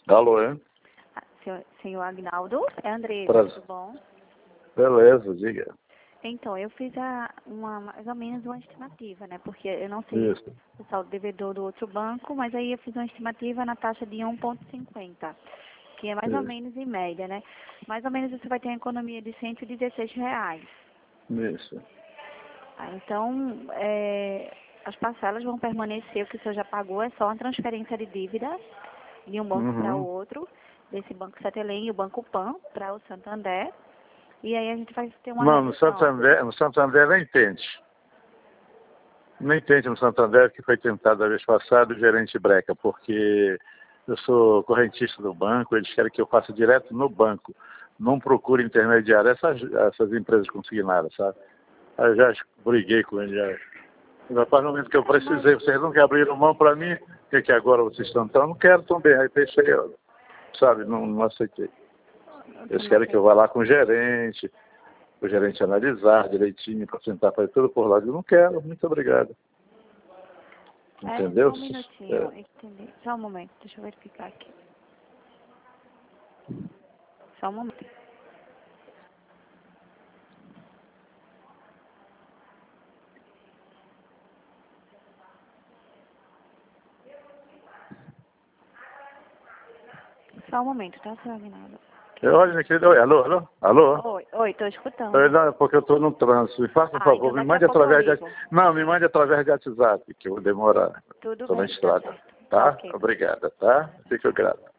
Alô, hein? Senhor Agnaldo, é Andressa, Prazer. tudo bom? Beleza, diga. Então, eu fiz mais ou menos uma estimativa, né? Porque eu não sei Isso. o saldo devedor do outro banco, mas aí eu fiz uma estimativa na taxa de 1,50, que é mais ou Isso. menos em média, né? Mais ou menos você vai ter uma economia de R$ 116. Isso. Então, as parcelas vão permanecer, o que o senhor já pagou é só uma transferência de dívida de um banco para o Uhum. outro, desse Banco Setelém e o Banco Pan para o Santander. E aí a gente vai ter uma Não, no redução. Santander nem tente. Nem tente no Santander, que foi tentado a vez passada o gerente breca, porque eu sou correntista do banco, eles querem que eu faça direto no banco. Não procure intermediário essas empresas consignadas, sabe? Aí eu já briguei com eles. Já. A partir do momento que eu precisei, vocês nunca abriram mão para mim, o que agora vocês estão? Então, eu não quero também. Aí deixei, sabe, não aceitei. Eles querem que eu vá lá com o gerente analisar direitinho, para tentar fazer tudo por lá. Eu não quero, muito obrigado. Entendeu? Só um minutinho, entendi. Só um momento, deixa eu verificar aqui. Só um momento. Só um momento, tá, senhor Aguinaldo? Olha, minha querida, oi, alô? Oi, tô escutando. Não, porque eu estou no trânsito. Me faça um favor, Então me daqui a mande pouco eu através de... ligo. Não, me mande através de WhatsApp, que eu vou demorar. Tudo Estou na bem, tá estrada, certo. tá? Ok. Obrigada, tá? Fico grato.